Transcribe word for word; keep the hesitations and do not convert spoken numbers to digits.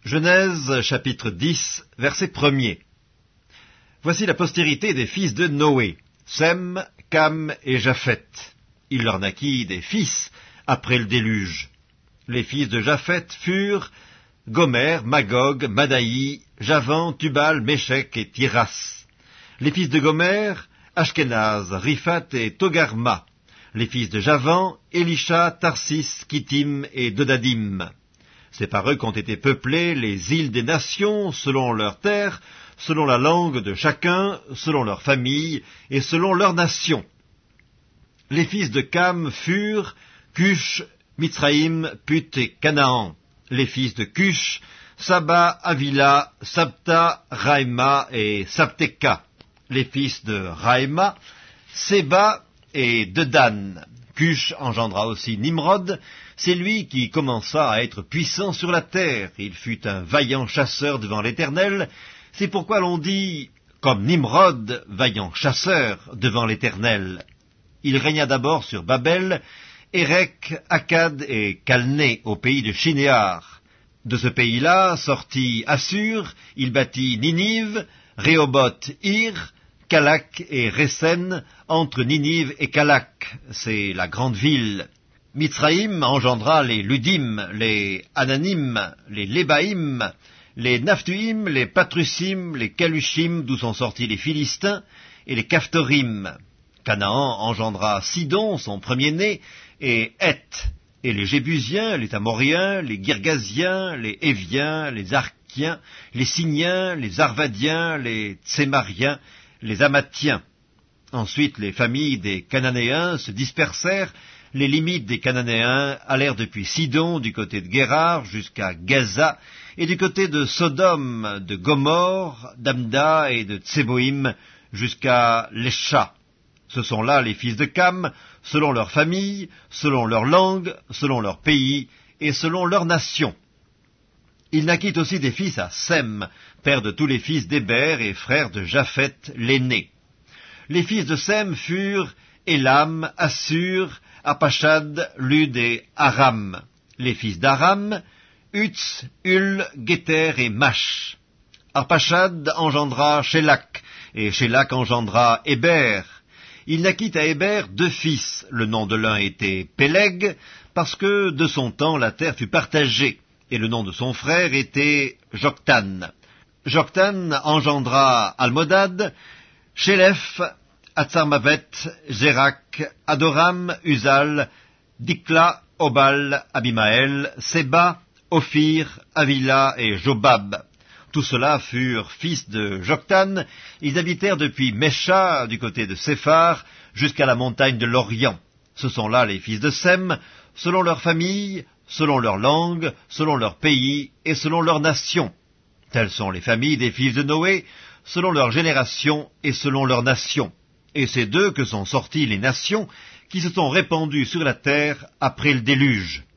Genèse chapitre dix, verset premier. Voici la postérité des fils de Noé, Sem, Cam et Japheth. Il leur naquit des fils après le déluge. Les fils de Japheth furent Gomer, Magog, Madaï, Javan, Tubal, Méchec et Tiras. Les fils de Gomer, Ashkenaz, Riphat et Togarma. Les fils de Javan, Elisha, Tarsis, Kittim et Dodadim. C'est par eux qu'ont été peuplées les îles des nations, selon leurs terres, selon la langue de chacun, selon leur famille et selon leur nation. Les fils de Cam furent Cush, Mitzraïm, Put et Canaan. Les fils de Cush, Saba, Avila, Sabta, Raïma et Sabteka. Les fils de Raïma, Séba et Dedan. Cush engendra aussi Nimrod, c'est lui qui commença à être puissant sur la terre. Il fut un vaillant chasseur devant l'Éternel, c'est pourquoi l'on dit, comme Nimrod, vaillant chasseur devant l'Éternel. Il régna d'abord sur Babel, Érec, Akkad et Calné, au pays de Shinéar. De ce pays-là sortit Assur, il bâtit Ninive, Rehoboth, Ir, Calak et Résen, entre Ninive et Calak, c'est la grande ville. Mitzraïm engendra les Ludim, les Ananim, les Lébaïm, les Naphtuim, les Patrusim, les Calushim, d'où sont sortis les Philistins, et les Caphtorim. Canaan engendra Sidon, son premier-né, et Heth, et les Jébusiens, les Amoriens, les Girgasiens, les Éviens, les Arkiens, les Siniens, les Arvadiens, les Tsémariens, les Amathiens. Ensuite, les familles des Cananéens se dispersèrent. Les limites des Cananéens allèrent depuis Sidon, du côté de Guérar, jusqu'à Gaza, et du côté de Sodome, de Gomorre, d'Amda et de Tseboïm, jusqu'à Lesha. Ce sont là les fils de Cam, selon leur famille, selon leur langue, selon leur pays, et selon leur nation. Il naquit aussi des fils à Sem, père de tous les fils d'Héber et frère de Japheth l'aîné. Les fils de Sem furent Élam, Assur, Apachad, Lud et Aram. Les fils d'Aram, Utz, Hul, Guéter et Mash. Arpachad engendra Shélak, et Shélak engendra Héber. Il naquit à Héber deux fils. Le nom de l'un était Péleg, parce que de son temps la terre fut partagée, et le nom de son frère était Joktan. Joktan engendra Almodad, Shélef, Atzarmavet, Zérak, Adoram, Uzal, Dikla, Obal, Abimaël, Séba, Ophir, Avila et Jobab. Tous ceux-là furent fils de Joktan. Ils habitèrent depuis Mesha, du côté de Séphar, jusqu'à la montagne de l'Orient. Ce sont là les fils de Sem, selon leur famille, selon leur langue, selon leur pays et selon leur nation. Telles sont les familles des fils de Noé, selon leur génération et selon leur nation. Et c'est d'eux que sont sorties les nations qui se sont répandues sur la terre après le déluge.